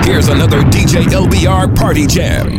Here's another DJ LBR Party Jam.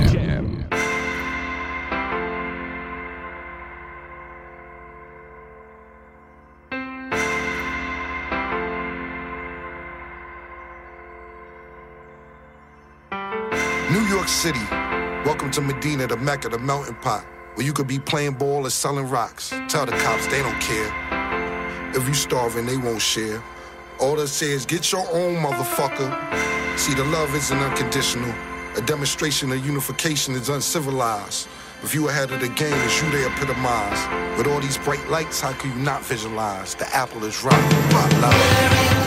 New York City, welcome to Medina, the Mecca, the melting pot, where you could be playing ball or selling rocks. Tell the cops they don't care. If you starving, they won't share. All they say is get your own, motherfucker. See, the love isn't unconditional. A demonstration of unification is uncivilized. If you ahead of the game, it's you they epitomize. With all these bright lights, how can you not visualize? The apple is ripe, rock love.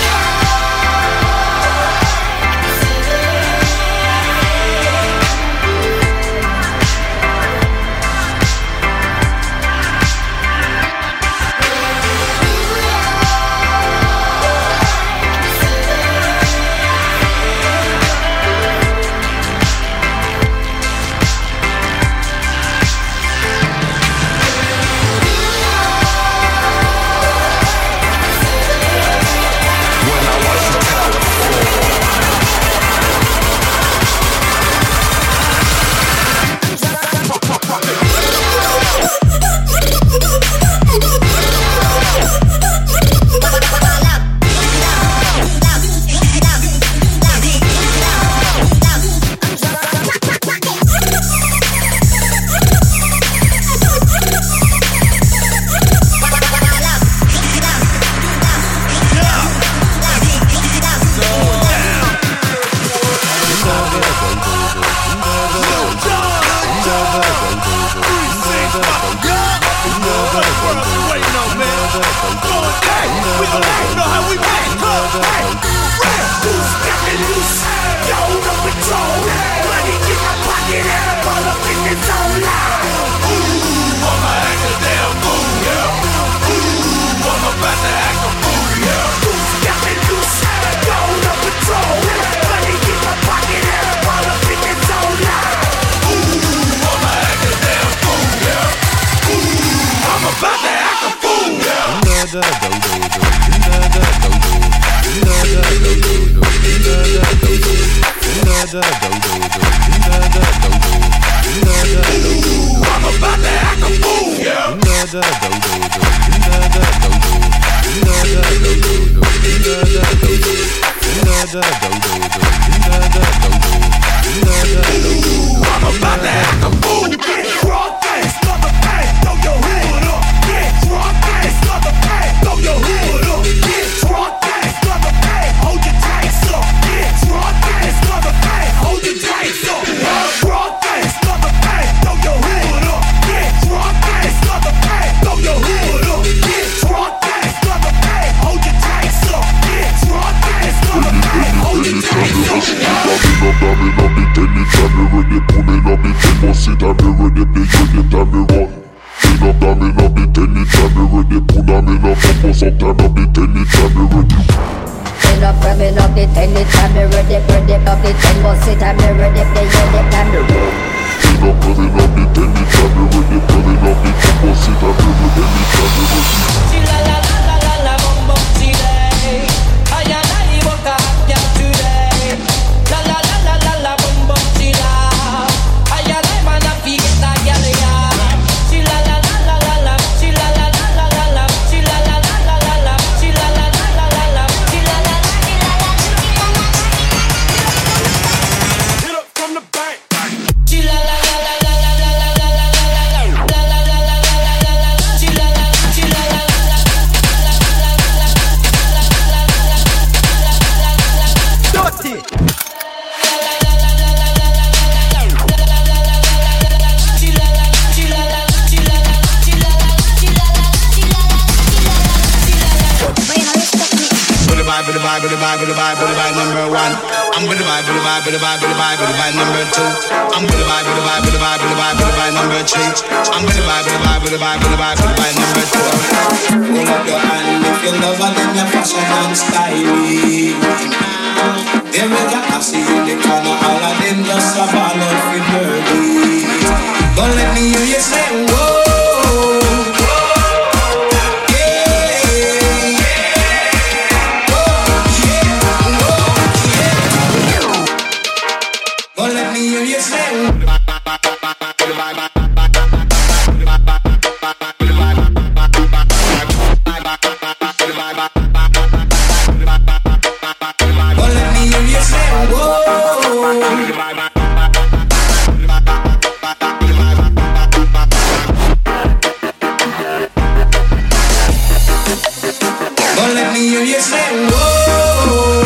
Don't let me hear you say, whoa. you say whoa. Don't let me hear you say whoa.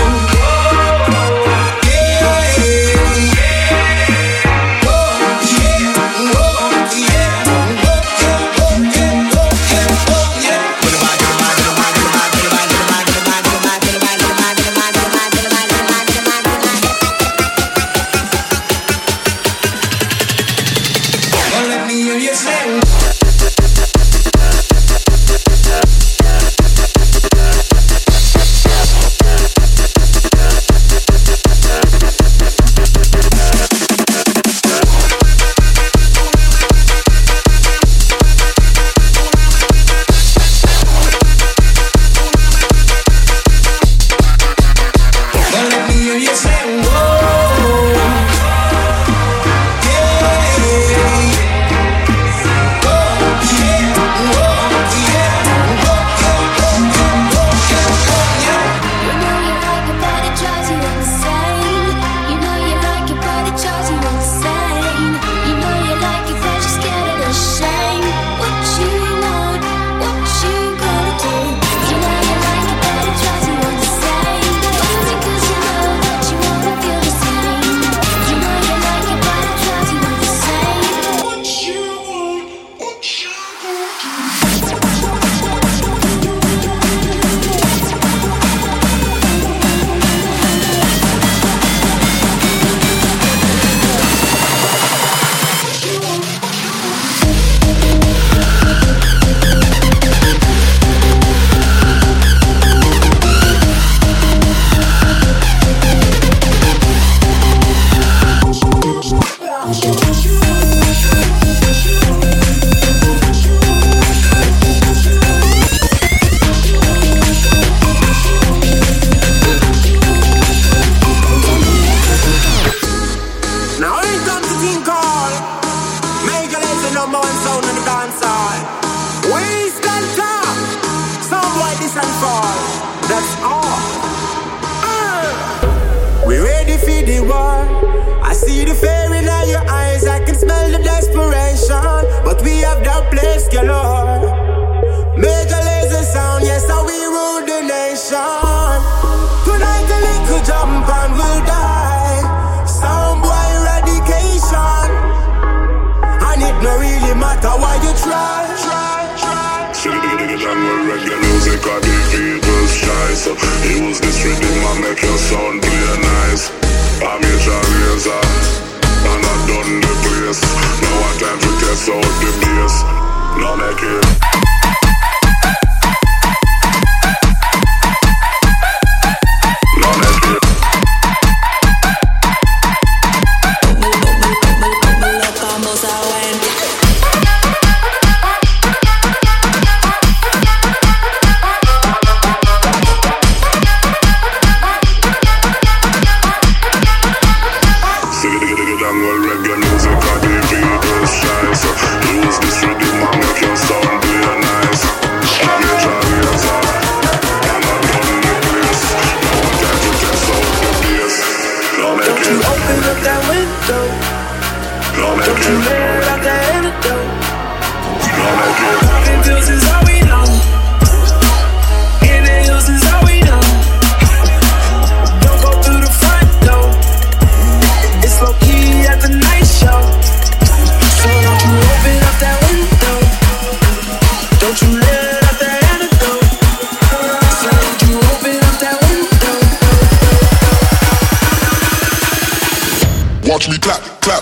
Watch me clap, clap.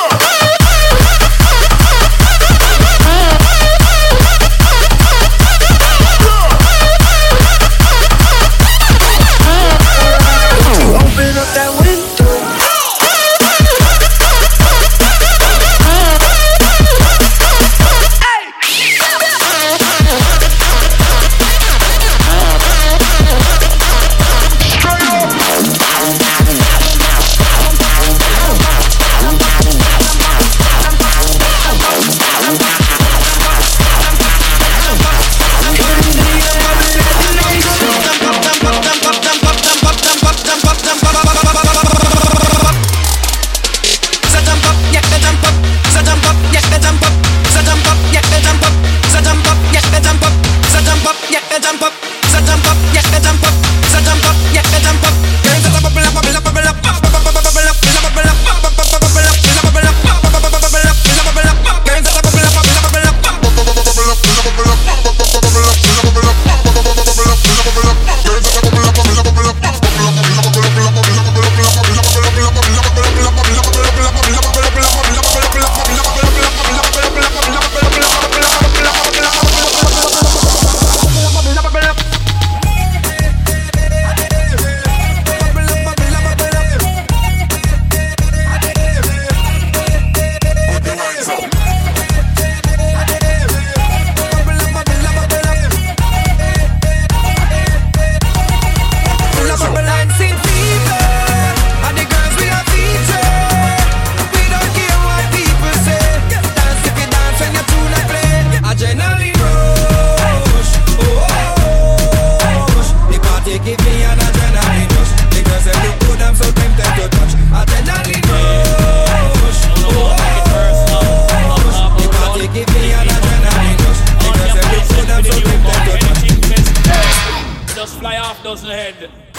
Open up that window.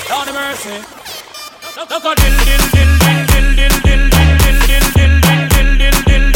Lord of mercy. Look at dill dill dill dill dill dill dill dill dill dill dill dill dill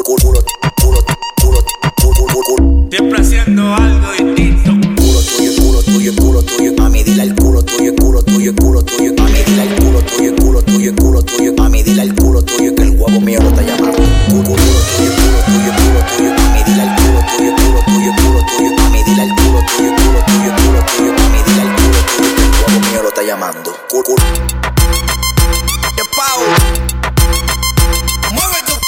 Siempre haciendo algo distinto. Culo tuyo, mami, dile al culo tuyo, mami, dile al culo tuyo, mami, dile al culo tuyo que el huevo mío lo está llamando. Culo tuyo, mami, dile al culo tuyo, mami, dile al culo tuyo, mami, dile al culo tuyo que el huevo mío lo está llamando. ¡Qué pavo! ¡Mueve tu!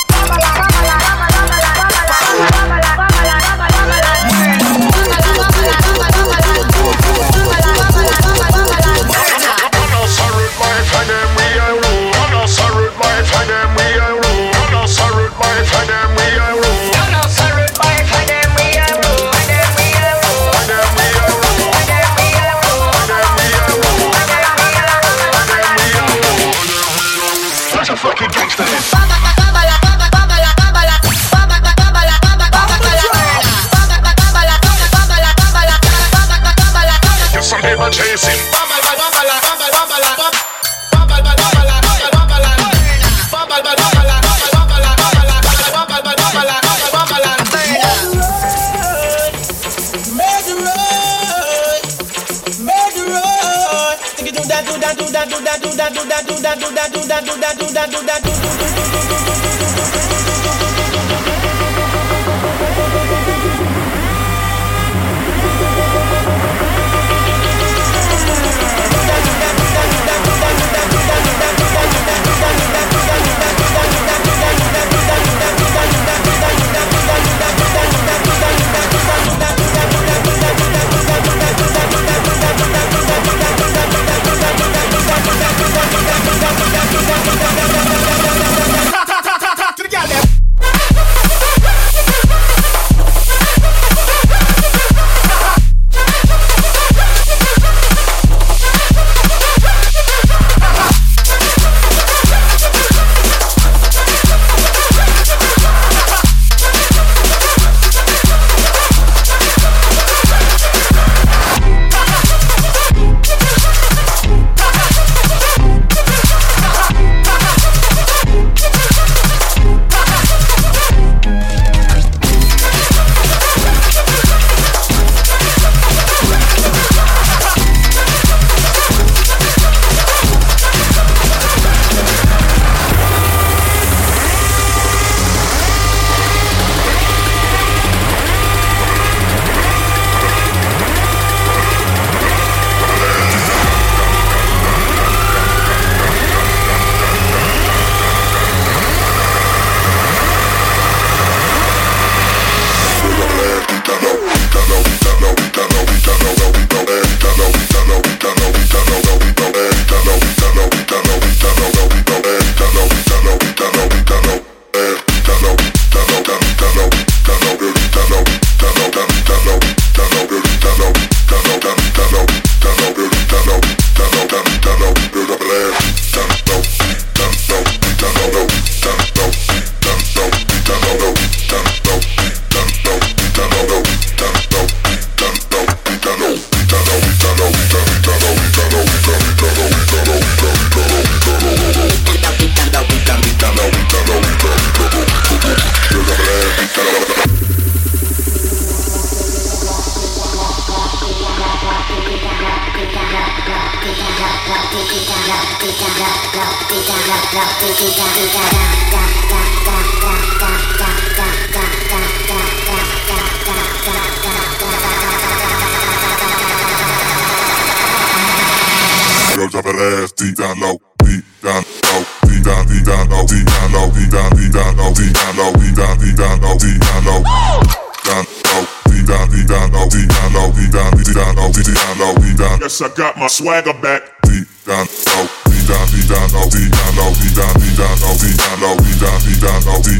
Girl, drop that ass deep down low, deep down low, deep down, deep down low, deep down low, deep down, deep down low, deep down low, deep down, deep down low, deep down low, down low, deep down, deep down low, deep down low, deep down, deep down low, deep down low, deep down. Yes, I got my swagger back. Deep down low, deep down, deep down low, deep down low, deep down, deep down low, deep down low, deep down, deep down low, deep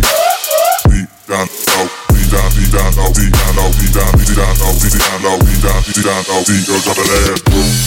down low, deep down, deep down low, deep down low, deep down, deep down low, deep down low, deep down, deep down low, deep. Girl, drop that ass.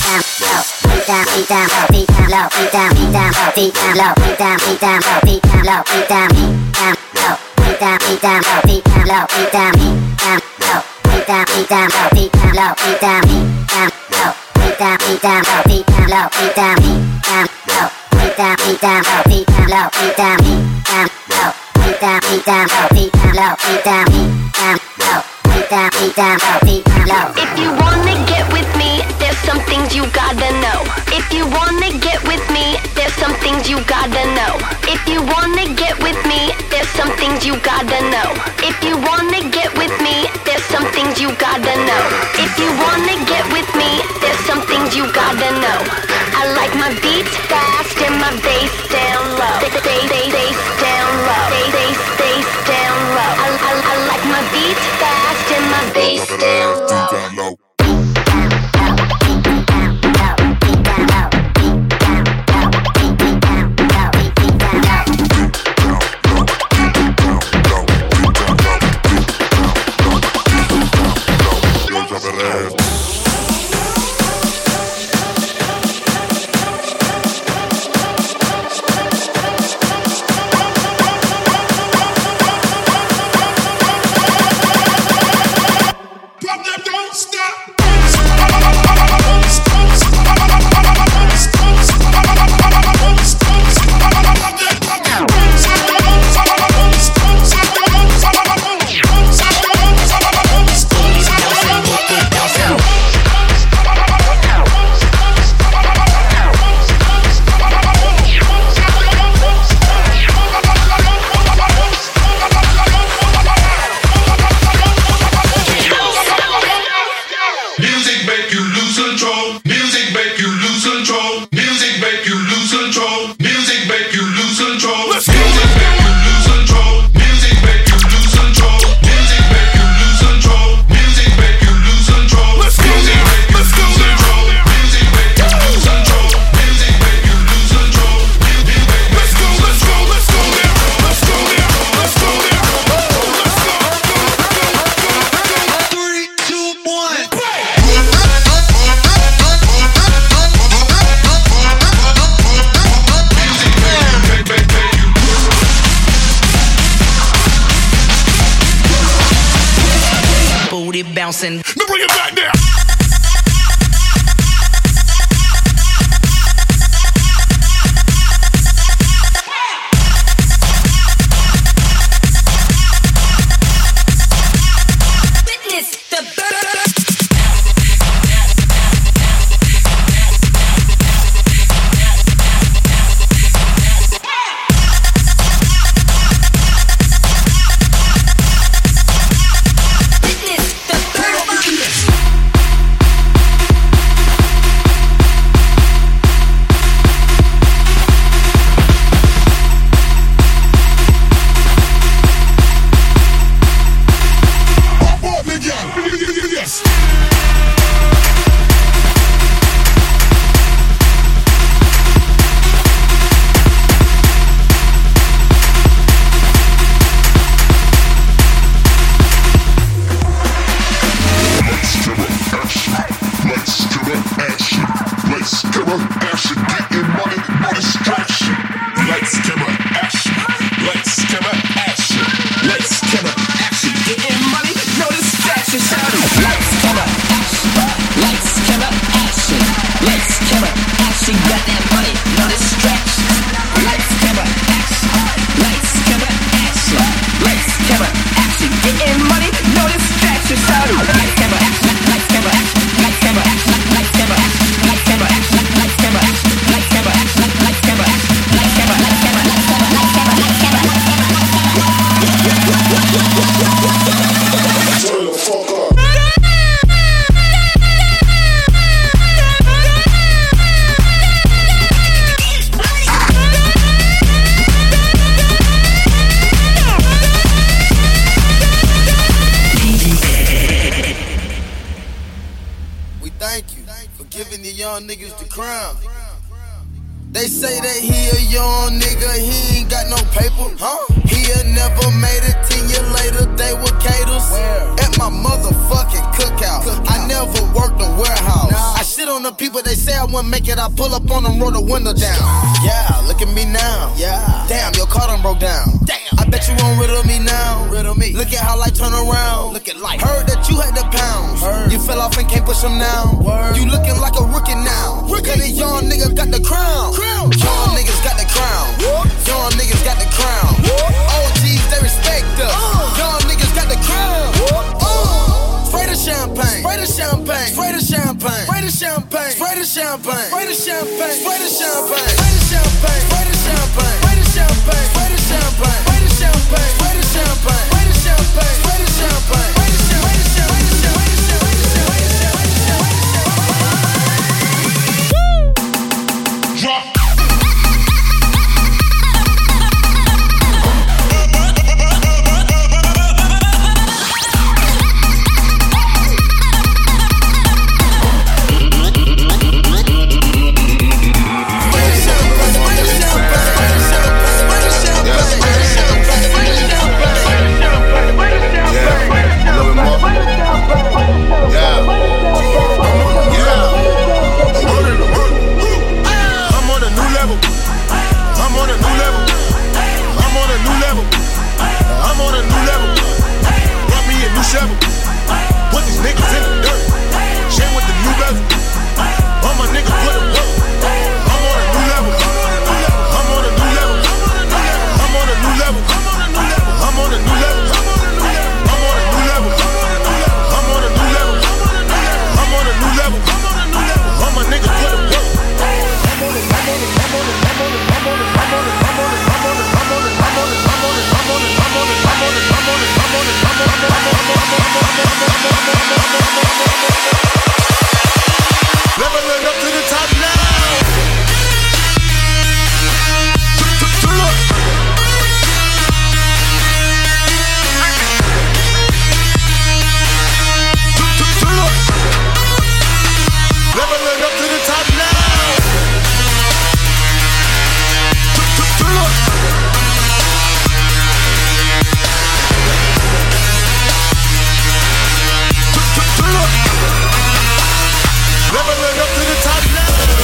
Down, deep down low, deep down low, deep down, deep down low, deep down low, deep down, deep down low, deep down low, deep down, deep down, deep down low, deep down low, deep down, deep down, deep down low, deep down low, deep down, deep down, deep down low, deep down low, deep down, deep down low, deep down, deep down low, deep down low, deep down, low, beat down, beat down, beat down low, beat down, low, beat down, low, beat down low. If you wanna get with me, there's some things you gotta know. If you wanna get with me, there's some things you gotta know. If you wanna get with me, there's some things you gotta know. If you wanna get with me, there's some things you gotta know. If you wanna get with me, there's some things you gotta know. I like my beats fast and my bass down low. Bass down low. Bass down low. I like my beats fast and my bass down low. Bouncing. Now bring it back there. Niggas the crown. They say that he a young nigga, he ain't got no paper. He'll never made it 10 years later, they were caters. At my motherfucking cookout. I never worked a warehouse. I shit on the people, they say I wouldn't make it. I pull up on them, roll the window down. Yeah, look at me now. Damn, your car done broke down. I bet you won't rid of me now. Look at how life turn around. Look at life. Heard that you had the pounds. You fell off and can't push them now. You looking like a rookie now. Cause the young nigga got the crown. Young niggas got the crown. Young niggas got the crown. champagne. Spray the champagne. Spray the champagne. Spray the champagne. Spray the champagne. Spray the champagne. Spray the champagne. Spray the champagne. Spray the champagne. Spray the champagne. Spray the champagne. Spray the champagne. Drop. Put these niggas in the dirt. Shit with the new bezel. All my niggas put it work. I'm on a new level. I'm on a new level. I'm on a new level. I'm on a new level. I'm on a new level. I'm on a new level. I'm on a new level. All my niggas put it work. Leveling up to the top now. Leveling up to the top now. Leveling up to the top now.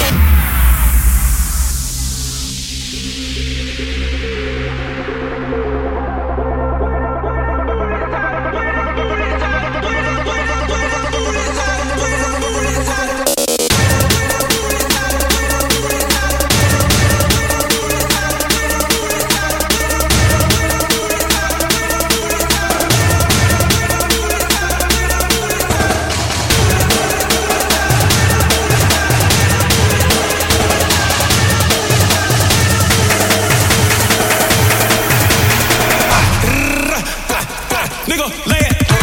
Nigga, lay it out.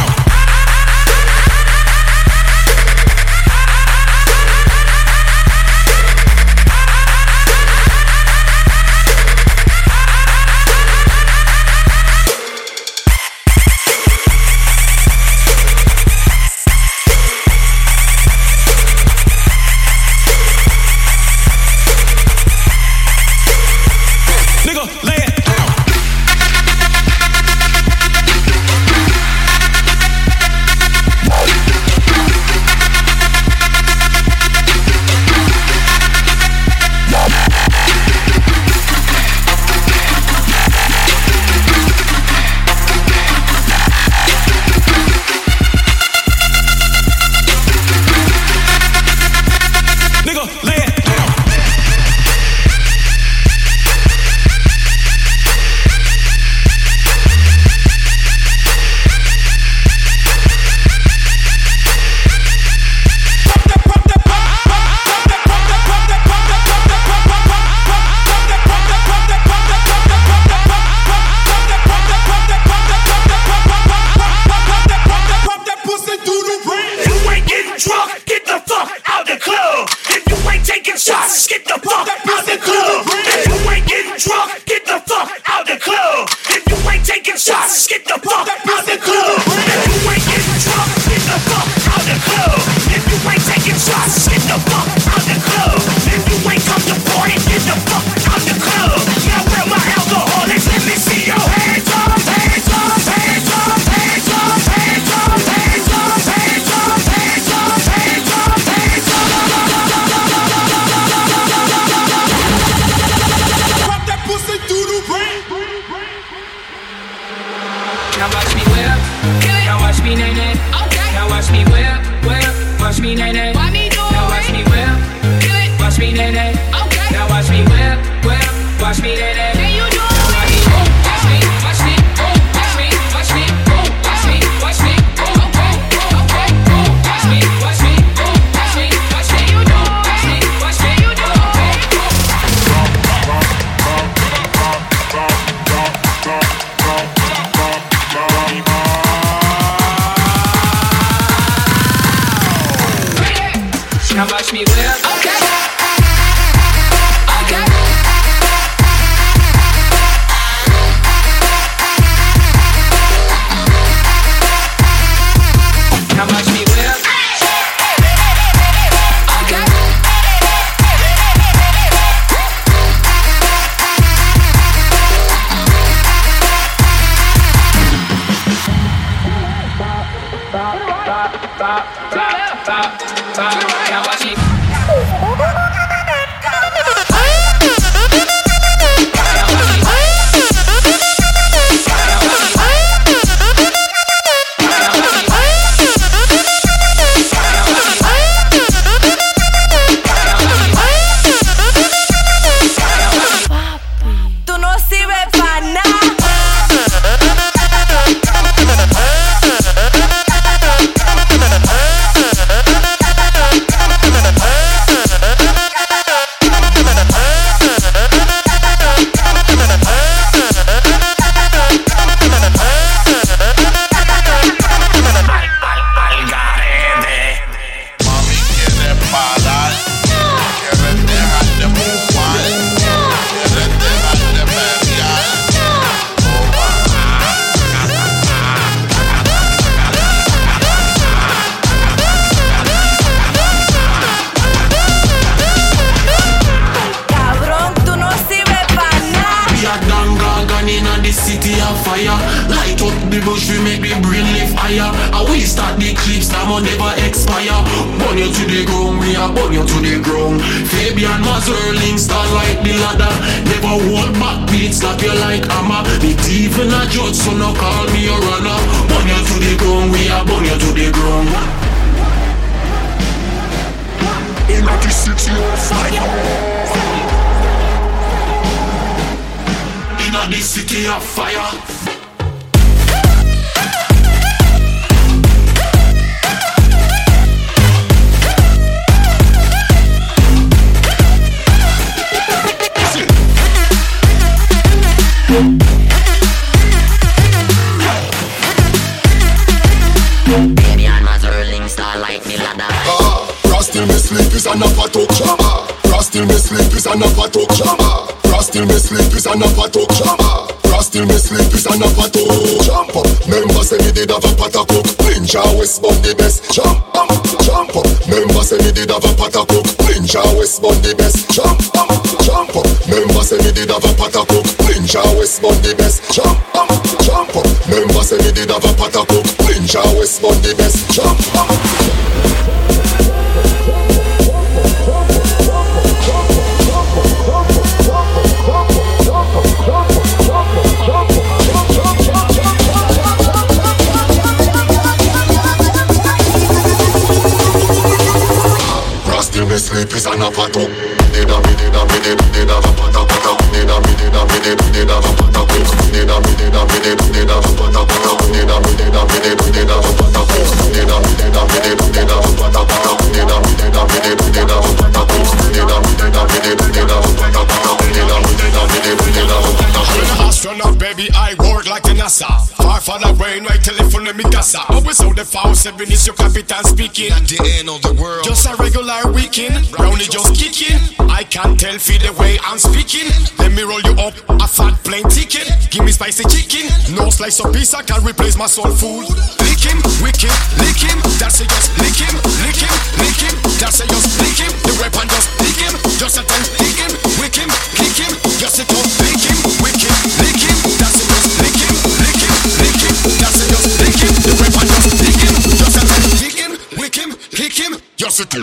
Nigga, lay it out. Now watch me whip. Okay. Okay. Now watch me whip. Okay. Now watch me. Tú no sirves para nada. Cabrón, tú no sirves para nada. We a danga gun in the city of fire. Light up the bush, we make the brain lift higher. And we start the clips that will never expire. Burn you to the ground, we a burn you to the ground. Fabian Mazerling, star like the ladder. Never hold back, beat slap you like hammer. Me thief in a judge, so no call me a runner. Burn you to the ground, we a burn you to the ground. In the city of fire. In the city of fire. Baby on my Zerling star like me ladder. Still me sleep is an apatok. Still me sleep is an apatok. Still me sleep is an apatok. Still me sleep is an apatok. Jump up, member say me did have a patakok. Ninja Westbound the best. Jump up, member say me did have a patakok. Ninja Westbound the best. Jump up, member say me did have a patakok. Ninja Westbound the best. Jump up, member say me did have a patakok. Ninja Westbound the best. Jump up. Still me sleep is an apatok. Did a va pata pata. Did a va pata pata. Did a va pata pata. Did a va pata Astronaut, baby, I work like the NASA. Far from the brain, right telephone me casa. Always on the 4-7 is your captain speaking. At the end of the world, just a regular weekend. Brownie just kicking. I can't tell feed the way I'm speaking. Let me roll you up a fat plain ticket. Give me spicy chicken. No slice of pizza can replace my soul food. Lick him, wick him, lick him. That's a just lick him, lick him, lick him. That's a just lick him. The weapon just lick him. Just a time lick him, wick him, kick him. Just a time lick him, wick him, lick him. That's a just lick him, lick him, lick him. That's a just lick him. The weapon just lick him. Just a time lick him, wick him, kick him. Just a time.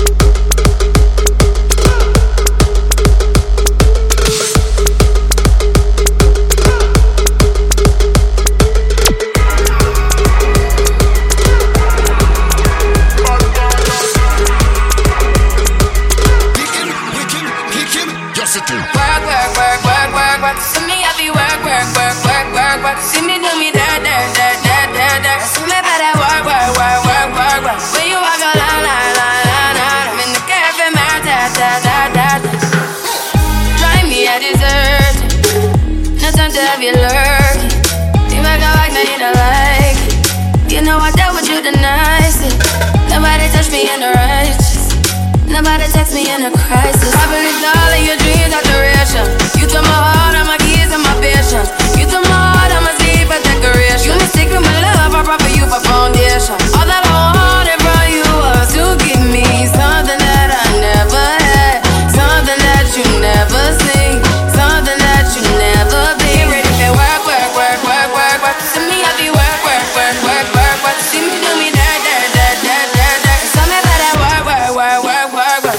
Work. See me happy work. See me do me dirt. See me better work. When you walk a line. I'm in the cafe, man, drive me a dessert. No time to have you lurking. You make a like, now you don't like it. You know I dealt with you the nicest. Nobody touched me in the righteous. Nobody text me in a crisis. I believed all of your dreams are duration. You took my heart, all my keys, and my patience. You took my heart, I must leave a decoration. You mistake with my love, I brought for you for foundation. All that I wanted from you was to give me something that I never had, something that you never seen, something that you never been. Ready for work, work, work, work, work, work. To me, I be work, work, work, work, work, work. See me do me dirt, dirt, dirt, dirt, dirt, dirt. Tell me about that work, work, work, work, work, work.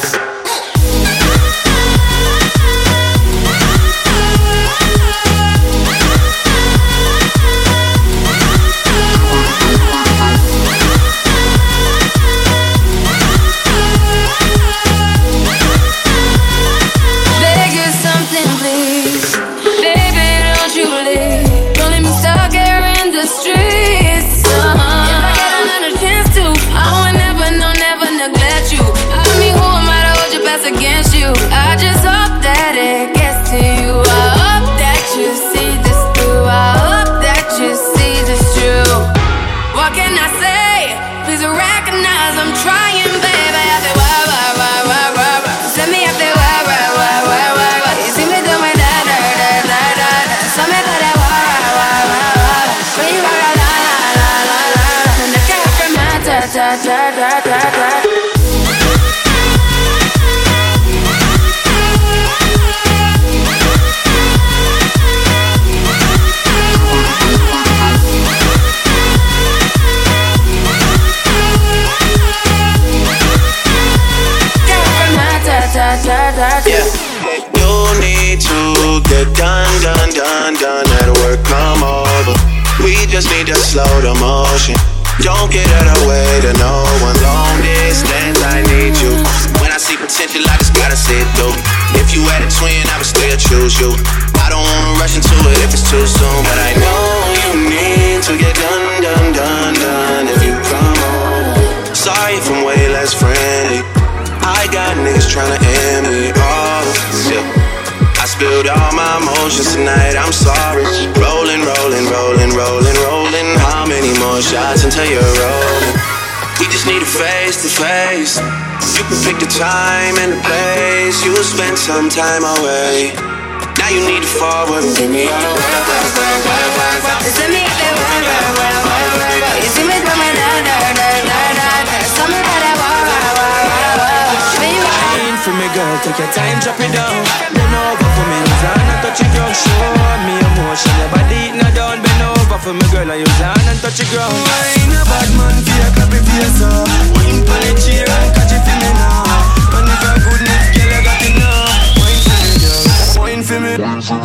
Against you, I just hope that it gets to you. I hope that you see this through. I hope that you see this true. What can I say? Please recognize I'm trying, baby. I feel wah. Send me up there, wah. You see me do my da. Send me that wah. When you la. And I can't from my da. Yeah, you need to get done at work, come over. We just need to slow the motion. Don't get out of the way to no one. Long distance, I need you. When I see potential, I just gotta see it through. If you had a twin, I would still choose you. I don't wanna rush into it if it's too soon, but I know you need to get done if you come over. Sorry if I'm way less friendly. I got niggas tryna end me off. Yeah. I spilled all my emotions tonight, I'm sorry. Rolling. How many more shots until you're rolling? We just need a face to face. You can pick the time and the place. You'll spend some time away. Now you need to forward and give me all the work. Send me up there, work. You see me do my da. Tell me how that for me, girl, take your time, drop it down. Bend over for me, use hand and touch it down. Show me emotion, your body eating it down. Bend over for me, girl, and use hand and touch it ground. Wine a bad man, fear, clap it face up. Wine for the chair and catch it for me now. And if you're good next, girl, I got it now. Wine for me, girl, wine for me.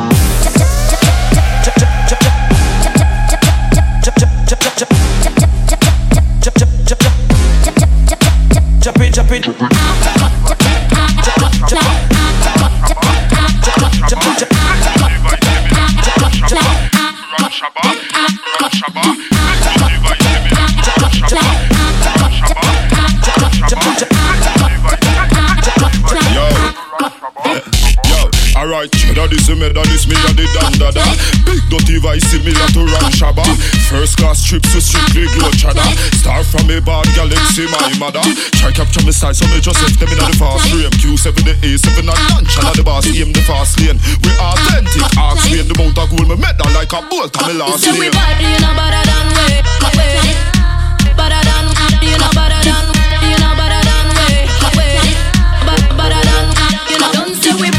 Drop it. Alright, cheddar this me and the dandada. Big dirty vice similar to Ram Shabba. First class trips to strictly glow cheddar. Star from a bad galaxy, my mother. Try capture me style, so me just left them in the fast frame. Q7 the A7 and lunch and the boss aim the fast lane. We authentic, ask me in the mount of gold. Me medal like a bolt on me last name. So we body, you know better than way. Better than, you know better than, you know better than way. Better than, you know. Don't say we.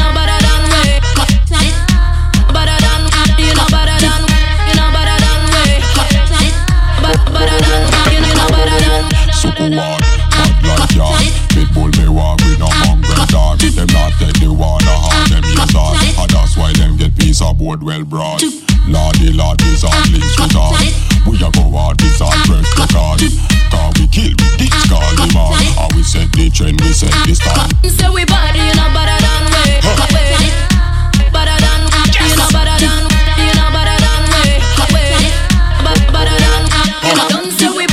Suku one, bad like ya. Pitbull me walk with no mongrel dog. Them not take the water on them use all. And that's why them get piece of board well brought. Lordy, is on links resort. We a go hard, this all press record. Cause we kill with this call him on. And we set the trend, we set the stand. So we body, you know better than way. Better than, you know better than, you know better than way. Better than, you know. Don't say we.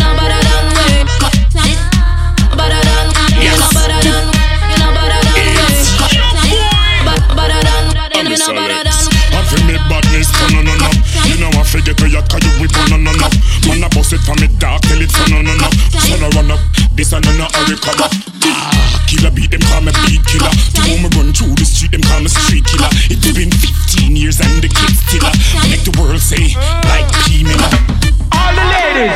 You know I forget to yacht cause you whip on. Man I bust it from me dark till it's on. Son I run up, this and no hurry come up. Killer beat them, call me beat killer. To know me run through the street, them call me street killer. It's been 15 years and the kids still make the world say, like P. Miller. All the ladies.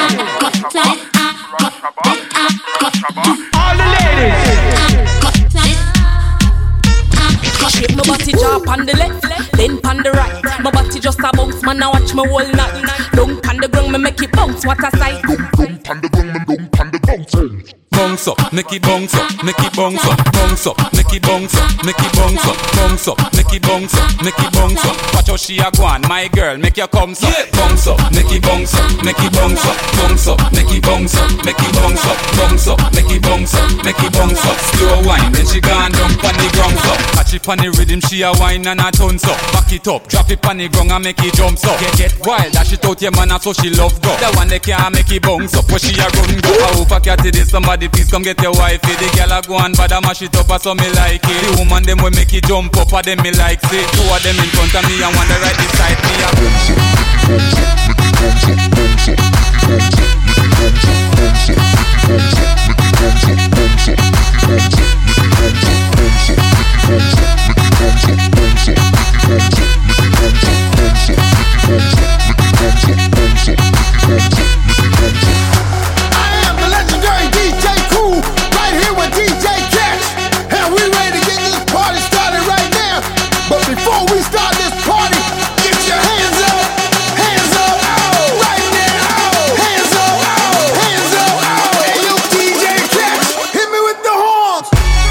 All the ladies. Shape my body drop on the left, then on the right. My body just a bounce, man, I watch my whole night. Don't on the ground, me make it bounce, what a sight. Don't on the ground, don't on the bounce. Bounce up, make it bounce up, make it bounce up, bounce up, make it bounce up, make it bounce up, bounce up, make it bounce up, make it bounce up. Watch how she a go on, my girl, make your comes up. Bounce up, make it bounce up, make it bounce up, bounce up, make it bounce up, make it bounce up, bounce up, make it bounce up, make it bounce up. Slow wine, then she gone down pon the ground up. Catch it pon the rhythm, she a wine and a tons up. Back it up, drop it pon the ground and make it jump up. Get wild, dash it out your man, so she love go. The one that can't make it bounce up, where she a run go. I hope I catch it, somebody please come get your wifey. The girl a go and bad a mash it up, so me like it. The woman them will make it jump up, a them me like say. Two of them in front of me and one the right beside me. I am the legendary DJ Cool, right here with DJ Cash, and we ready to get this party started right now. But before we start this party, get your hands up, right now, hands up, hey yo DJ Cash, hit me with the horns.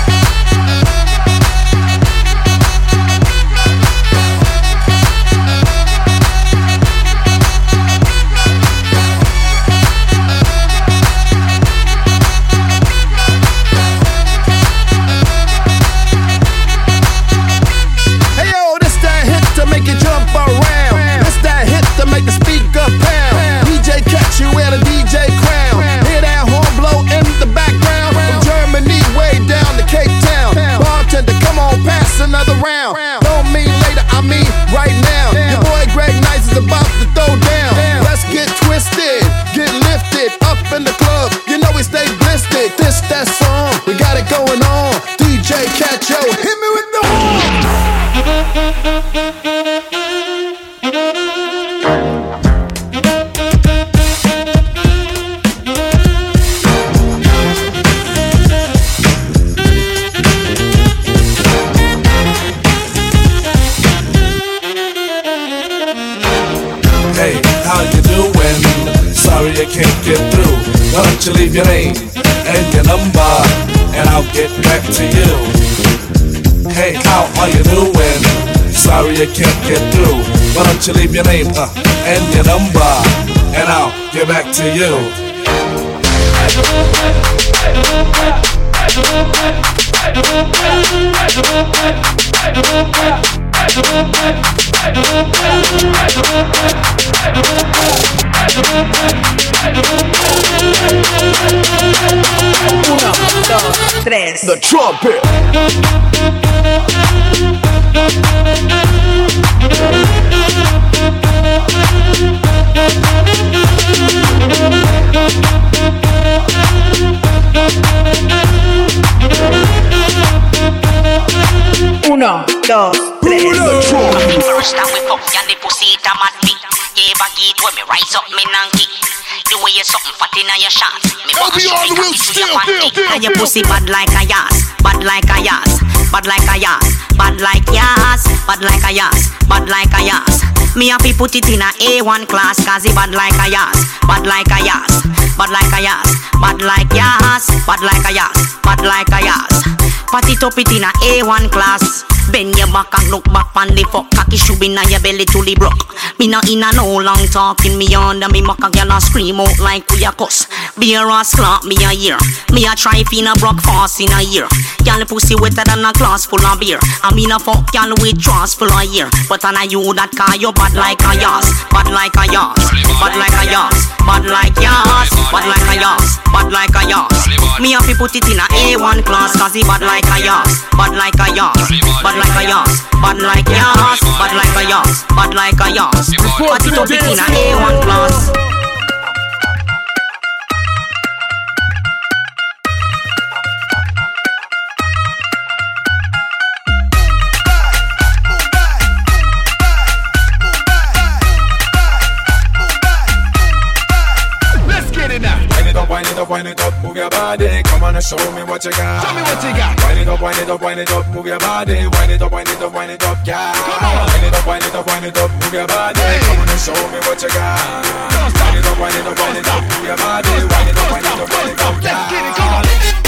Hey yo, this that hit to make you jump around. This that hit to make the speaker pound. DJ Catch, you wear the DJ crown. Hear that horn blow in the background. From Germany way down to Cape Town. Bartender, come on, pass another round. Don't mean later, I mean right now. Your boy Greg Nice is about to throw down. Let's get twisted, get lifted up in the club. You know we stay blistered. This that song, we got it going on. DJ Catch, yo, hit me with the horn. Hey, how you doing? Sorry I can't get through. Why don't you leave your name and your number, and I'll get back to you. Hey, how are you doing? Sorry I can't get through. Why don't you leave your name and your number, and I'll get back to you. Uno, dos, tres. The trumpet. Uno, dos, tres. First time we fuck ya, the pussy it a mad me. Yeah, baggy it when me rise up me nanky. The way you something fat in your shots. Me want to show you to your panty. And your pussy bad like a yas, bad like a yas, bad like a yas, bad like yas, bad like a yas, bad like a yas. Me happy put it in a A1 class, cause it bad like a yas, bad like a yas, bad like a yas, bad like yas, bad like a yas, bad like a yas. Pat it up it in a A1 class. Bend your back and look back on the fuck. Cocky shoe in your belly to the broke. Me not in a no long talking. Me under me maca girl a scream out like we a cuss. Be a ass clap me a year. Me a try fin a broke fast in a year. Girl pussy wetter than a glass full of beer. I mean a fuck girl with trust full of year. But I know you that call you bad like a yas, bad like a yas, bad like a yas, bad like yas, bad like a yas, bad like a yas. Me have to put it in a A1 class, cause he bad like a yas, bad like a yas, bad like a yas, bad like yas, bad like a yas, bad like a yas. Put it up it in a A1 class. wind it up, move your body. Come on and show me what you got. Show me what you got. Wind it up, wind it up, wind it up, move your body. Wind it up, wind it up, wind it up, yeah. Come on. Wind it up, wind it up, wind it up, move your body. Come on and show me what you got. Wind it up, wind it up, wind it up, move your body. Wind it up, wind it up, wind it up, yeah. Let's get it, come on.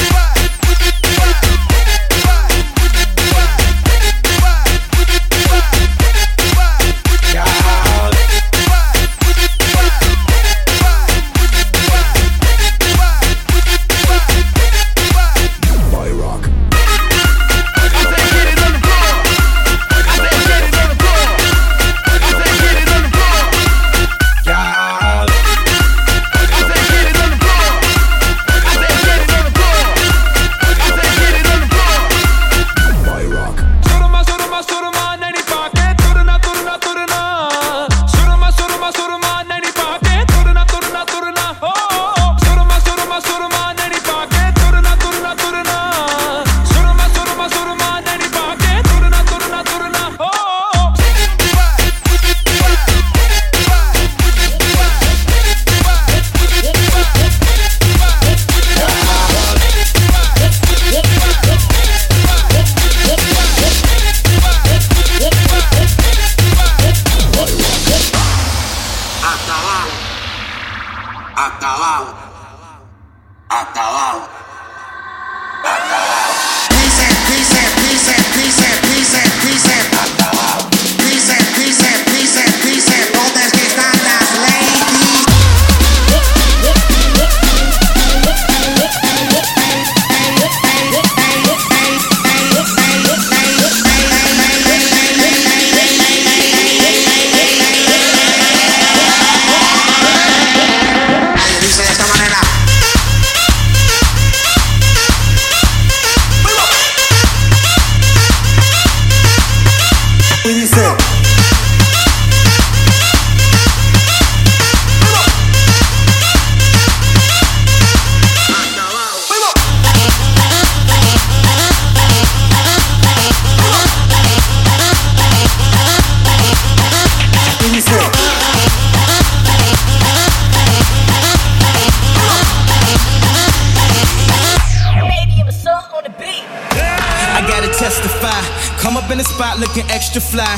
Looking extra fly.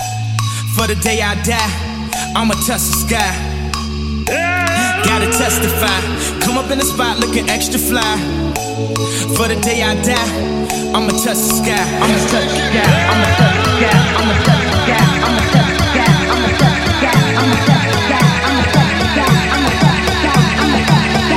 For the day I die, I'ma touch the sky. Gotta testify. Come up in the spot looking extra fly. For the day I die, I'ma touch the sky. I'ma touch the sky. I'ma touch the sky. I'ma touch the sky. I'ma touch the sky. I'ma touch the sky. I'ma touch the sky. I'ma touch the sky. I'ma touch the sky. I'ma touch the sky.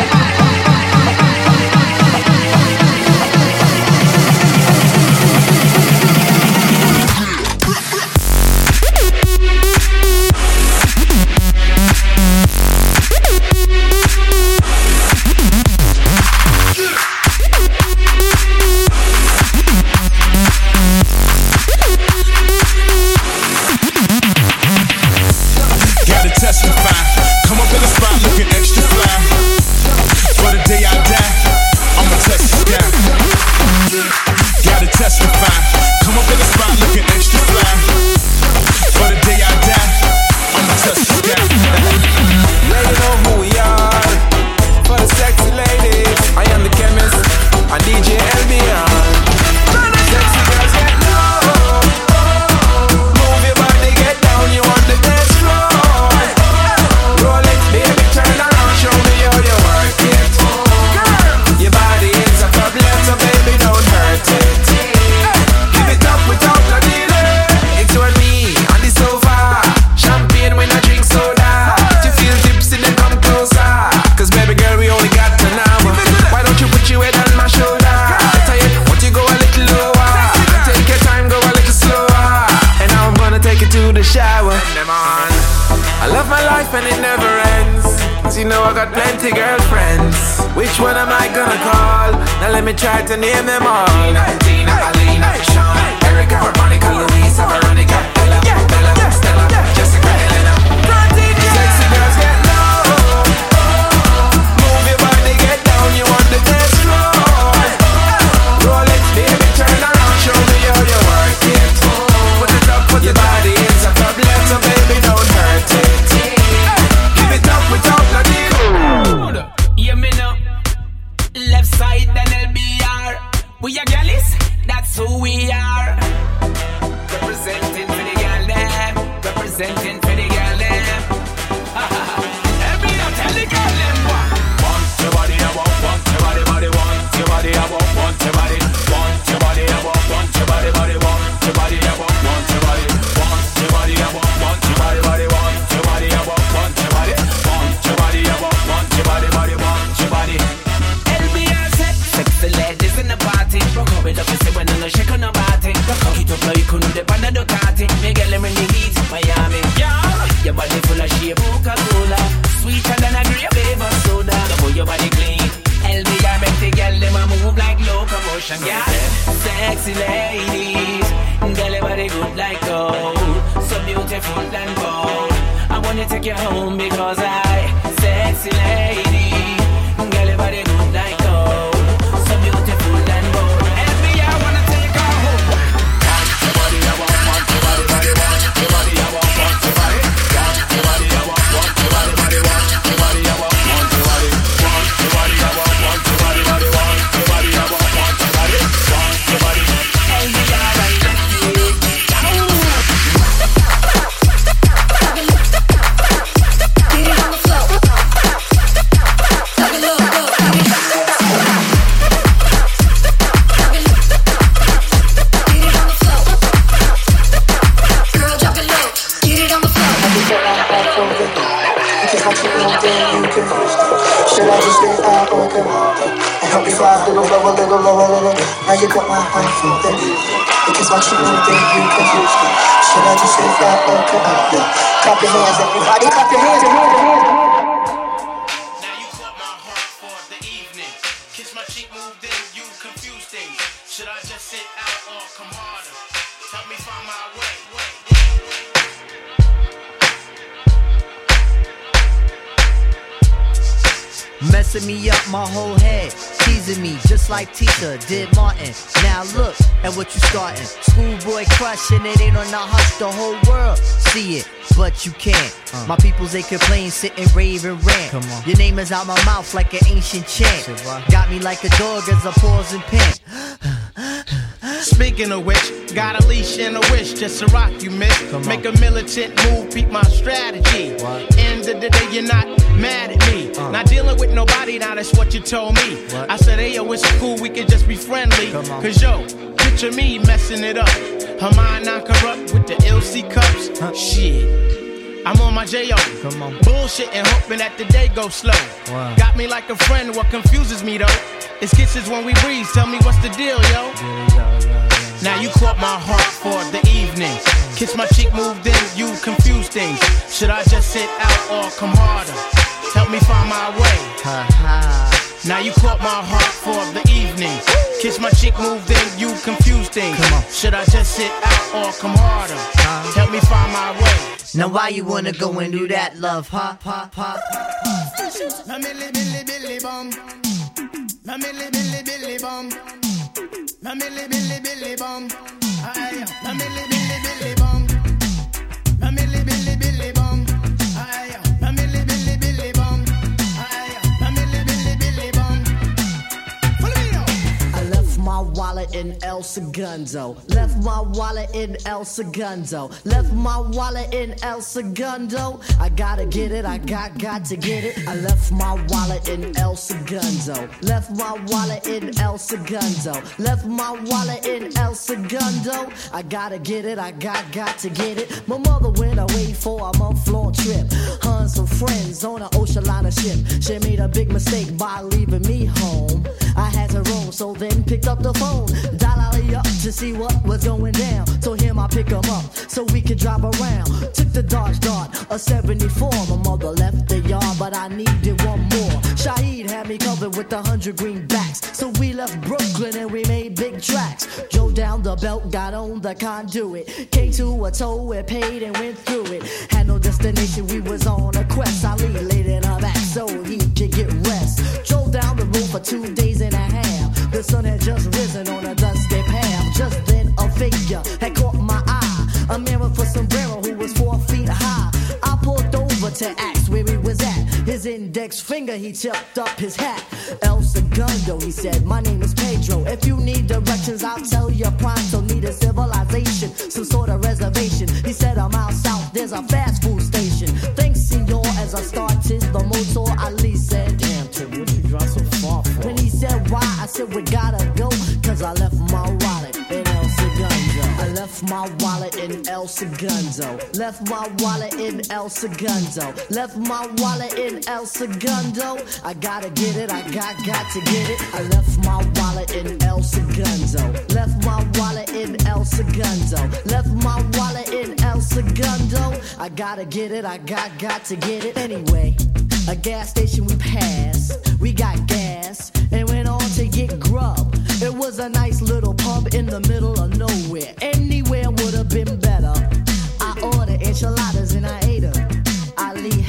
Try to name them all. Tina, Alina, Sean, Erica, Monica, Louisa, Veronica, Ella, Bella, Stella, Jessica, Helena. Sexy girls get low. Move your body, get down. You want the dance floor. Roll it, baby, turn around, show me how you work it. Put it up, put your body in a problem, so baby, don't hurt it. Give it up without no deal. Yeah, me know. take you home because I, sexy lady, girl, your body good like gold, so beautiful and bold. Every I wanna take her home. Your body, I want your body, body, want your body, I want your body. Your body, I want your body, body, want your body, I want your body. Your body, I want your body, body, want your body, I want your body. Your body, every I like that. Should I just stay out or come on? And help me fly a little lower, little lower, little. Now you got my heart from the because my cheek moved in, you confused me. Should I just stay out or come on? Clap your hands, everybody, clap your hands, your hands, your hands. Now you caught my heart for the evening. Kiss my cheek moved in, you confused things. Should I just sit out or come harder? Help me find my way. Messing me up my whole head, teasing me just like Tita did Martin. Now look at what you starting. Schoolboy crushing it ain't on the hush, the whole world see it, but you can't. My peoples they complain, sit and rave and rant. Your name is out my mouth like an ancient chant. Got me like a dog as I pause and pant. Speaking of which, got a leash and a wish just to rock you, miss. Make a militant move, peep my strategy. End of the day, you're not mad at me. Not dealing with nobody, now that's what you told me. I said, hey, yo, it's cool, we can just be friendly. Cause yo, picture me messing it up. Her mind not corrupt with the LC cups. Shit, I'm on my J.O. Bullshit and hoping that the day goes slow. Got me like a friend, what confuses me though? It's kisses when we breathe, tell me what's the deal, yo? Now you caught my heart for the evening. Kiss my cheek moved in, you confused things. Should I just sit out or come harder? Help me find my way. Now you caught my heart for the evening. Kiss my cheek moved in, you confused things. Should I just sit out or come harder? Help me find my way. Now why you wanna go and do that, love, huh? Na milli billy billy bum. Na milli billy billy bum. Na milli billy billy bum. Aye. Na milli billy billy bum. Na milli billy billy bum. Aye. Na milli billy billy bum. Aye. Na milli billy billy bum. Follow me now. I left my wallet in El Segundo. Left my wallet in El Segundo. Left my wallet in El Segundo. I gotta get it, I got to get it. I left my wallet in El Segundo. Left my wallet in El Segundo. Left my wallet in El Segundo. I gotta get it, I got to get it. My mother went away for a month-long trip. Her and some friends on an ocean liner ship. She made a big mistake by leaving me home. I had to roam, so then picked up the phone. Dial up to see what was going down. Told him I'd pick him up so we could drive around. Took the Dodge Dart, a 74. My mother left the yard, but I needed one more. Shaheed had me covered with 100 greenbacks. So we left Brooklyn and we made big tracks. Drove down the belt, got on the conduit. Came to a toll, we paid and went through it. Had no destination, we was on a quest. Ali laid in her back so he could get rest. Drove down the road for 2 days and a half. The sun had just risen on a dusty path. Just then a figure had caught my eye. A man with a sombrero who was 4 feet high. I pulled over to ask where he was at. His index finger, he tipped up his hat. El Segundo, he said, my name is Pedro. If you need directions, I'll tell you pronto. Need a civilization, some sort of reservation. He said, I'm out south, there's a fast food station. Thanks, senor, as I started the motor. Ali said, damn, Tim, what you drive so far for? When he said, why? I said, we gotta go, cause I left my wallet in El Segundo. I left my wallet in El Segundo. Left my wallet in El Segundo. Left my wallet in El Segundo. I gotta get it, I got to get it. I left my wallet in El Segundo. Left my wallet in El Segundo. Left my wallet in El Segundo. I gotta get it, I got to get it. Anyway, a gas station we passed. We got gas and went on to get grub. It was a nice little pub in the middle of nowhere. Anywhere would have been better. I ordered enchiladas and I ate them. Ali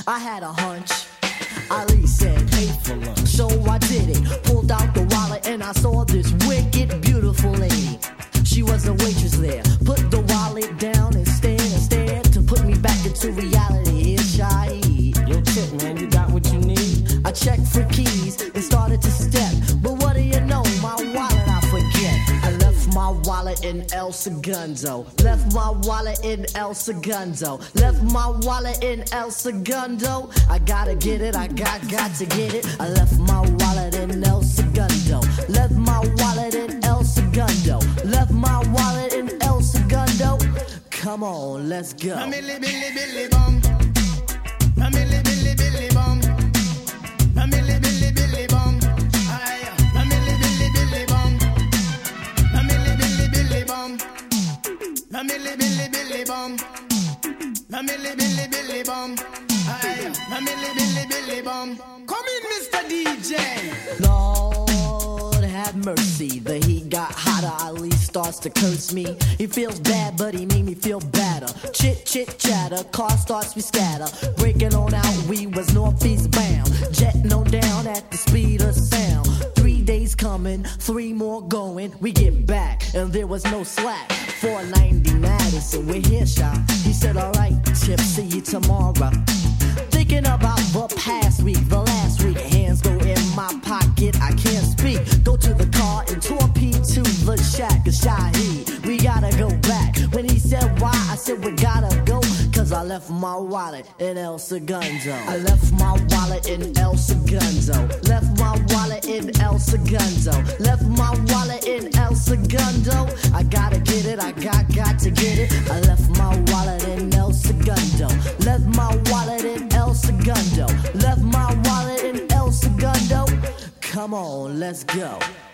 I had a hunch. Ali said, "Pay for lunch." So I did it. Pulled out the wallet and I saw this wicked, beautiful lady. She was a waitress there. Put the wallet down and stared to put me back into reality. Here's Shaheed. Yo, chick, man, you got what you need? I checked for keys and started to step. But what do you know? My wallet I forget. I left my wallet in El Segundo. Left my wallet in El Segundo. Left my wallet in El Segundo. I gotta get it, I got to get it. I left my wallet in El Segundo. Left my wallet in El Segundo. Left my wallet in El Segundo. Come on, let's go. Billy bum. Billy bum. Billy bum. Billy bum. Billy bum. Billy bum. Billy bum. Billy bum. Come in, Mr. DJ. Lord have mercy. The heat got hotter. Ali starts to curse me. He feels bad, but he made me feel better. Chit chatter. Car starts we scatter. Breaking on out. We was northeast bound. Jetting on down at the speed of sound. 3 days coming, 3 more going. We get back, and there was no slack. 490 Madison, we're here, shy. He said, alright, Chip, see you tomorrow. Thinking about the past week, the last week. Hands go in my pocket, I can't speak. Go to the car and torpedo to the shack of Shaheed. We gotta go back. When he said why, I said we gotta go. Cause I left my wallet in El Segundo. I left my wallet in El Segundo. Left my wallet in El Segundo. Left my wallet in El Segundo. I gotta get it, I got to get it. I left my wallet in El Segundo. Left my wallet in El Segundo. Left my wallet in El Segundo. Come on, let's go.